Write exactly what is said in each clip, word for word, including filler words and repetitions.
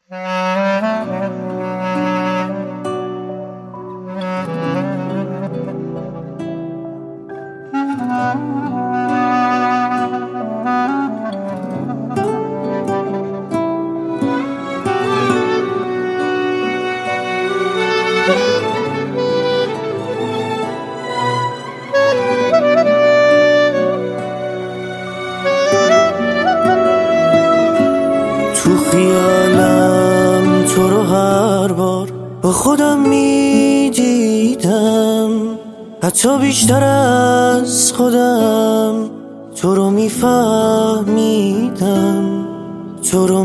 تو خیالم تو رو هر بار با خودم میدیدم، حتی بیشتر از خودم تو رو میفهمیدم، تو رو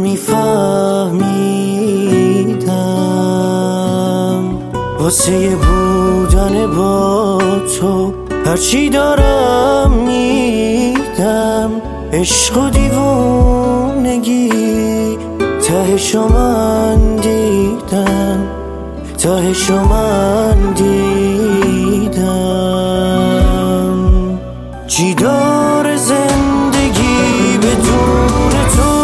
میفهمیدم. واسه بودن با تو هرچی دارم میدم، عشق و دیوونگی تهشو من دیدم، تهشو من دیدم. چی داره زندگی بدون تو؟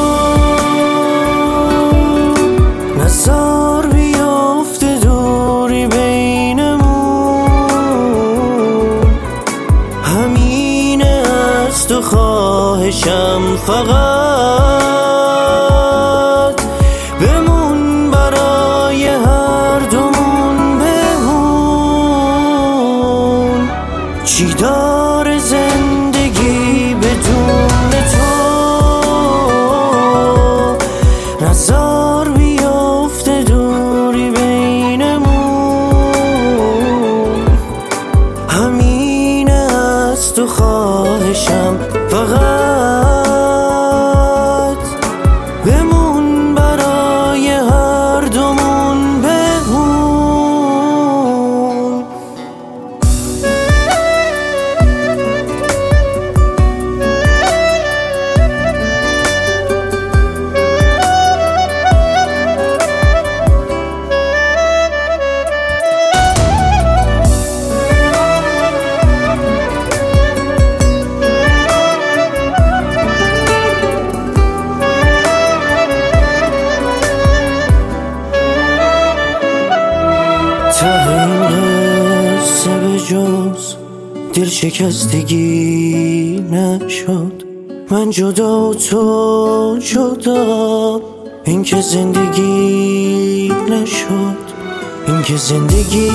نزار بیافته دوری بینمون، همینه از تو خواهشم، فقط بمون برای هر دومون بمون. چی داره زندگی بدون تو؟ نزار بیافته دوری بینمون، همینه از تو خواهشم، فقط بمون برای هر دومون بمون. ته این قصه به جز دل شکستگی نشد، من جدا و تو جدا، این که زندگی نشد، این که زندگی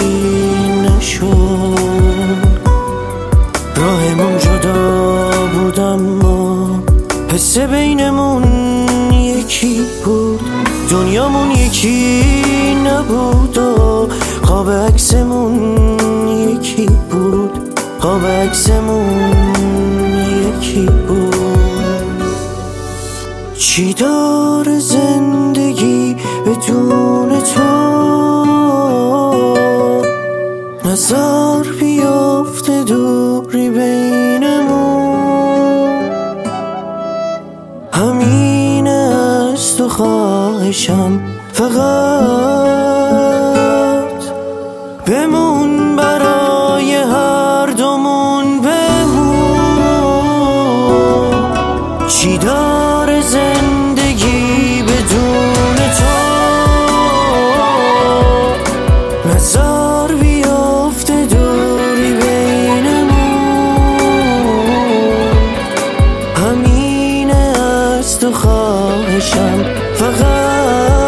نشد. راهمون جدا بود اما حس بینمون یکی بود، دنیامون یکی نبود و خواب عکسمون یکی بود، خواب عکسمون یکی بود. چی داره زندگی بدون تو؟ نزار بیافته دوری بینمون، همینه از تو خواهشم، فقط بمون برای هر دومون بمون. چی داره زندگی بدون تو؟ نزار بیافته دوری بینمون، همینه از تو خواهشم، فقط